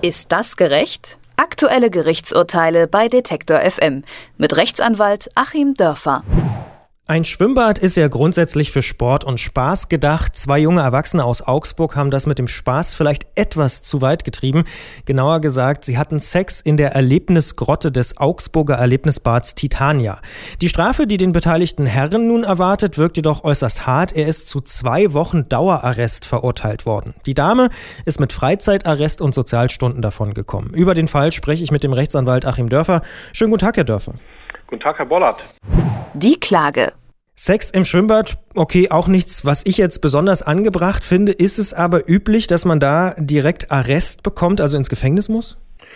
Ist das gerecht? Aktuelle Gerichtsurteile bei Detektor FM mit Rechtsanwalt Achim Dörfer. Ein Schwimmbad ist ja grundsätzlich für Sport und Spaß gedacht. 2 junge Erwachsene aus Augsburg haben das mit dem Spaß vielleicht etwas zu weit getrieben. Genauer gesagt, sie hatten Sex in der Erlebnisgrotte des Augsburger Erlebnisbads Titania. Die Strafe, die den beteiligten Herren nun erwartet, wirkt jedoch äußerst hart. Er ist zu 2 Wochen Dauerarrest verurteilt worden. Die Dame ist mit Freizeitarrest und Sozialstunden davongekommen. Über den Fall spreche ich mit dem Rechtsanwalt Achim Dörfer. Schönen guten Tag, Herr Dörfer. Guten Tag, Herr Bollert. Die Klage. Sex im Schwimmbad, okay, auch nichts, was ich jetzt besonders angebracht finde. Ist es aber üblich, dass man da direkt Arrest bekommt, also ins Gefängnis muss?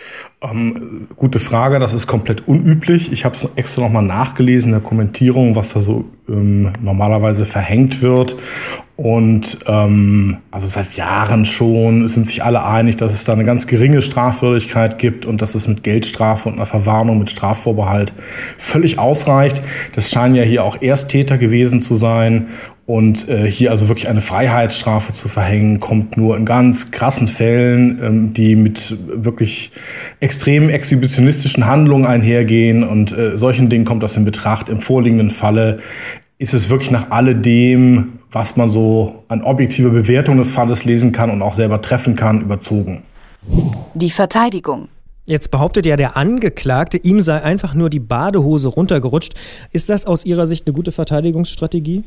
Gute Frage, das ist komplett unüblich. Ich habe es extra nochmal nachgelesen in der Kommentierung, was da so normalerweise verhängt wird. Und also seit Jahren schon sind sich alle einig, dass es da eine ganz geringe Strafwürdigkeit gibt und dass es mit Geldstrafe und einer Verwarnung mit Strafvorbehalt völlig ausreicht. Das scheinen ja hier auch Ersttäter gewesen zu sein. Und hier also wirklich eine Freiheitsstrafe zu verhängen, kommt nur in ganz krassen Fällen, die mit wirklich extremen exhibitionistischen Handlungen einhergehen. Und solchen Dingen kommt das in Betracht. Im vorliegenden Falle ist es wirklich nach alledem, was man so an objektiver Bewertung des Falles lesen kann und auch selber treffen kann, überzogen. Die Verteidigung. Jetzt behauptet ja der Angeklagte, ihm sei einfach nur die Badehose runtergerutscht. Ist das aus Ihrer Sicht eine gute Verteidigungsstrategie?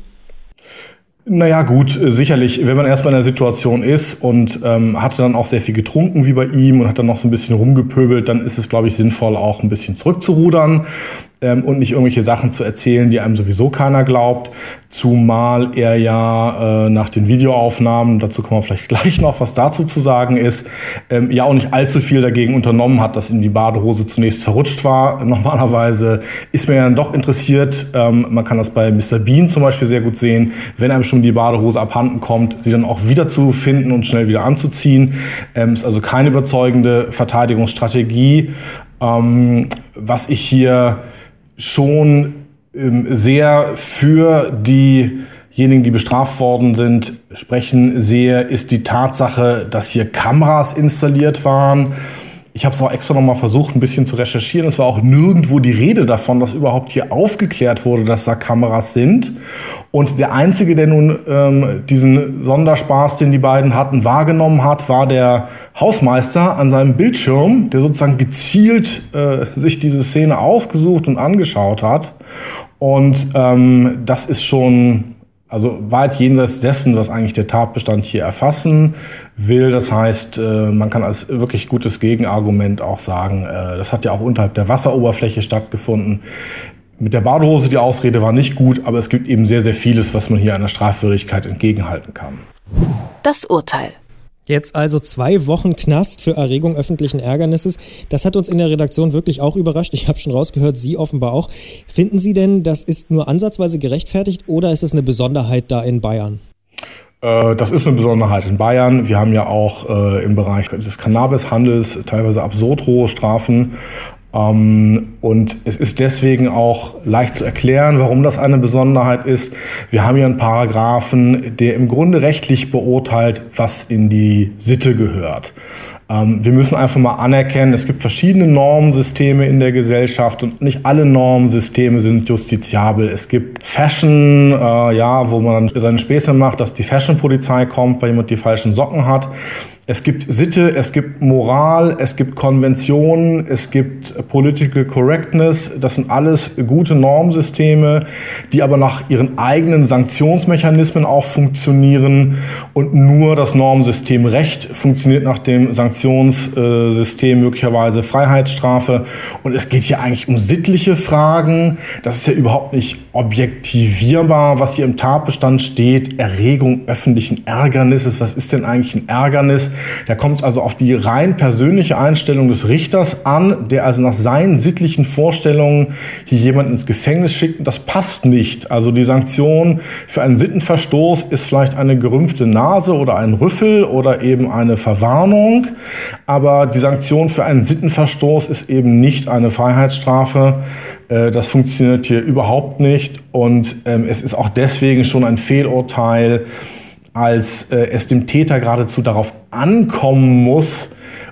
Naja gut, sicherlich, wenn man erstmal in der Situation ist und hatte dann auch sehr viel getrunken wie bei ihm und hat dann noch so ein bisschen rumgepöbelt, dann ist es, glaube ich, sinnvoll, auch ein bisschen zurückzurudern und nicht irgendwelche Sachen zu erzählen, die einem sowieso keiner glaubt. Zumal er ja nach den Videoaufnahmen, dazu kommen wir vielleicht gleich noch, was dazu zu sagen ist, ja auch nicht allzu viel dagegen unternommen hat, dass ihm die Badehose zunächst verrutscht war. Normalerweise ist man ja dann doch interessiert, man kann das bei Mr. Bean zum Beispiel sehr gut sehen, wenn einem schon die Badehose abhanden kommt, sie dann auch wieder zu finden und schnell wieder anzuziehen. Ist also keine überzeugende Verteidigungsstrategie. Was ich hier schon sehr für diejenigen, die bestraft worden sind, sprechen sehe, ist die Tatsache, dass hier Kameras installiert waren. Ich habe es auch extra nochmal versucht, ein bisschen zu recherchieren. Es war auch nirgendwo die Rede davon, dass überhaupt hier aufgeklärt wurde, dass da Kameras sind. Und der Einzige, der nun diesen Sonderspaß, den die beiden hatten, wahrgenommen hat, war der Hausmeister an seinem Bildschirm, der sozusagen gezielt sich diese Szene ausgesucht und angeschaut hat. Und das ist schon weit jenseits dessen, was eigentlich der Tatbestand hier erfassen will. Das heißt, man kann als wirklich gutes Gegenargument auch sagen, das hat ja auch unterhalb der Wasseroberfläche stattgefunden. Mit der Badehose, die Ausrede war nicht gut, aber es gibt eben sehr, sehr vieles, was man hier einer Strafwürdigkeit entgegenhalten kann. Das Urteil. Jetzt also 2 Wochen Knast für Erregung öffentlichen Ärgernisses. Das hat uns in der Redaktion wirklich auch überrascht. Ich habe schon rausgehört, Sie offenbar auch. Finden Sie denn, das ist nur ansatzweise gerechtfertigt oder ist es eine Besonderheit da in Bayern? Das ist eine Besonderheit in Bayern. Wir haben ja auch im Bereich des Cannabishandels teilweise absurd hohe Strafen. Und es ist deswegen auch leicht zu erklären, warum das eine Besonderheit ist. Wir haben hier einen Paragraphen, der im Grunde rechtlich beurteilt, was in die Sitte gehört. Wir müssen einfach mal anerkennen, es gibt verschiedene Normensysteme in der Gesellschaft und nicht alle Normensysteme sind justiziabel. Es gibt Fashion, wo man dann seine Späße macht, dass die Fashion-Polizei kommt, weil jemand die falschen Socken hat. Es gibt Sitte, es gibt Moral, es gibt Konventionen, es gibt Political Correctness. Das sind alles gute Normsysteme, die aber nach ihren eigenen Sanktionsmechanismen auch funktionieren. Und nur das Normsystem Recht funktioniert nach dem Sanktionssystem möglicherweise Freiheitsstrafe. Und es geht hier eigentlich um sittliche Fragen. Das ist ja überhaupt nicht objektivierbar, was hier im Tatbestand steht. Erregung öffentlichen Ärgernisses. Was ist denn eigentlich ein Ärgernis? Da kommt es also auf die rein persönliche Einstellung des Richters an, der also nach seinen sittlichen Vorstellungen hier jemanden ins Gefängnis schickt. Das passt nicht. Also die Sanktion für einen Sittenverstoß ist vielleicht eine gerümpfte Nase oder ein Rüffel oder eben eine Verwarnung. Aber die Sanktion für einen Sittenverstoß ist eben nicht eine Freiheitsstrafe. Das funktioniert hier überhaupt nicht. Und es ist auch deswegen schon ein Fehlurteil, als es dem Täter geradezu darauf ankommen muss,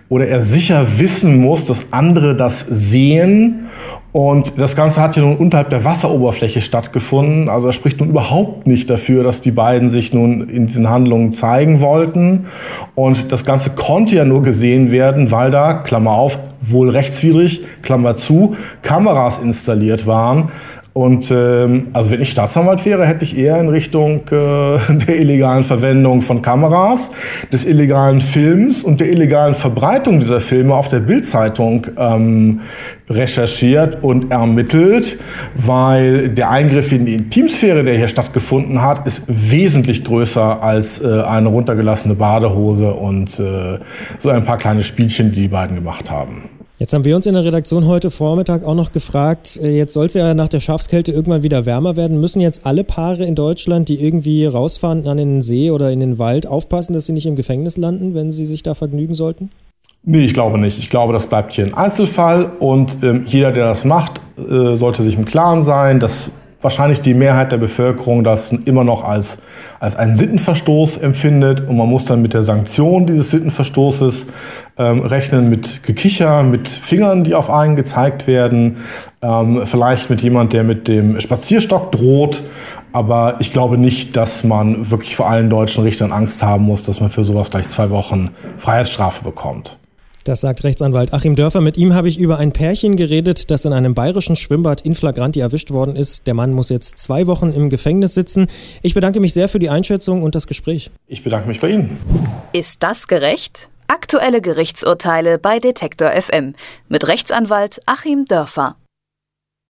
oder er sicher wissen muss, dass andere das sehen. Und das Ganze hat ja nun unterhalb der Wasseroberfläche stattgefunden. Also er spricht nun überhaupt nicht dafür, dass die beiden sich nun in diesen Handlungen zeigen wollten. Und das Ganze konnte ja nur gesehen werden, weil da, Klammer auf, wohl rechtswidrig, Klammer zu, Kameras installiert waren. Und also wenn ich Staatsanwalt wäre, hätte ich eher in Richtung der illegalen Verwendung von Kameras, des illegalen Films und der illegalen Verbreitung dieser Filme auf der Bild-Zeitung recherchiert und ermittelt, weil der Eingriff in die Intimsphäre, der hier stattgefunden hat, ist wesentlich größer als eine runtergelassene Badehose und so ein paar kleine Spielchen, die die beiden gemacht haben. Jetzt haben wir uns in der Redaktion heute Vormittag auch noch gefragt, jetzt soll es ja nach der Schafskälte irgendwann wieder wärmer werden. Müssen jetzt alle Paare in Deutschland, die irgendwie rausfahren an den See oder in den Wald, aufpassen, dass sie nicht im Gefängnis landen, wenn sie sich da vergnügen sollten? Nee, ich glaube nicht. Ich glaube, das bleibt hier ein Einzelfall und jeder, der das macht, sollte sich im Klaren sein, dass wahrscheinlich die Mehrheit der Bevölkerung das immer noch als einen Sittenverstoß empfindet und man muss dann mit der Sanktion dieses Sittenverstoßes rechnen, mit Gekicher, mit Fingern, die auf einen gezeigt werden, vielleicht mit jemand, der mit dem Spazierstock droht, aber ich glaube nicht, dass man wirklich vor allen deutschen Richtern Angst haben muss, dass man für sowas gleich 2 Wochen Freiheitsstrafe bekommt. Das sagt Rechtsanwalt Achim Dörfer. Mit ihm habe ich über ein Pärchen geredet, das in einem bayerischen Schwimmbad in flagranti erwischt worden ist. Der Mann muss jetzt 2 Wochen im Gefängnis sitzen. Ich bedanke mich sehr für die Einschätzung und das Gespräch. Ich bedanke mich bei Ihnen. Ist das gerecht? Aktuelle Gerichtsurteile bei Detektor FM mit Rechtsanwalt Achim Dörfer.